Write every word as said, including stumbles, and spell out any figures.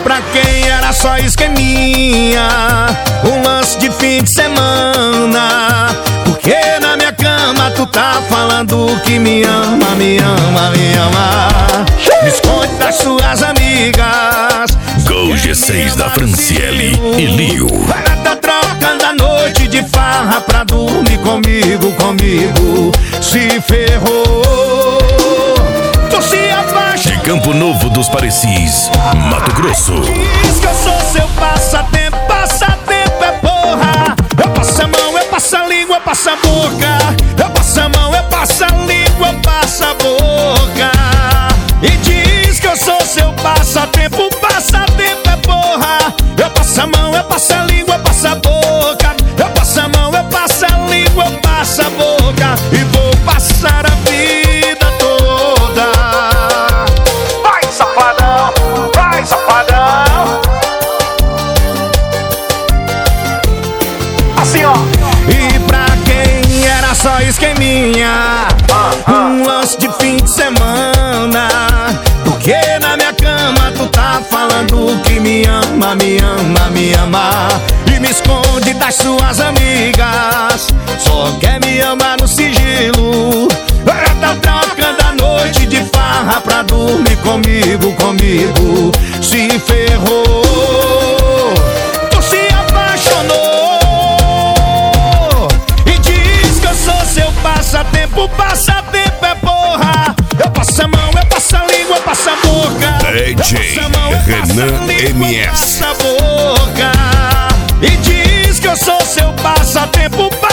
pra quem era só esqueminha, um lance de fim de semana. Porque na minha cama tu tá falando que me ama, me ama, me ama. Me esconde das suas amigas. Gol G seis da Franciele e Lio. Tá trocando a noite de farra pra dormir comigo, comigo. Se ferrou. Tu se apaixonou. De Campo Novo dos Parecis, Mato Grosso. Diz que eu sou seu passatempo, passatempo é porra. Eu passo a mão, eu passo a língua, eu passo a boca. Eu passo a mão, eu passo a língua, eu passo a boca. E diz que eu sou seu passatempo, passatempo é porra. Eu passo a mão, eu passo a língua, eu passo a boca. Eu passo a mão, eu passo a língua, eu passo a boca. E vou passar a vida toda. Vai, safadão, vai, safadão. Assim, ó. E pra quem era só esqueminha, um lance de fim de semana. Porque na minha cama tu tá falando que me ama, me ama, me ama. E me esconde das suas amigas. Só quer me amar no sigilo. Tá trocando a noite de farra pra dormir comigo, comigo. Se ferrou. Tu se apaixonou. E diz que eu sou seu passatempo, passatempo é porra. Eu passo a mão, eu passo a língua, eu passo a boca. D J Renan M S. Passa a boca. E diz que eu sou seu passatempo,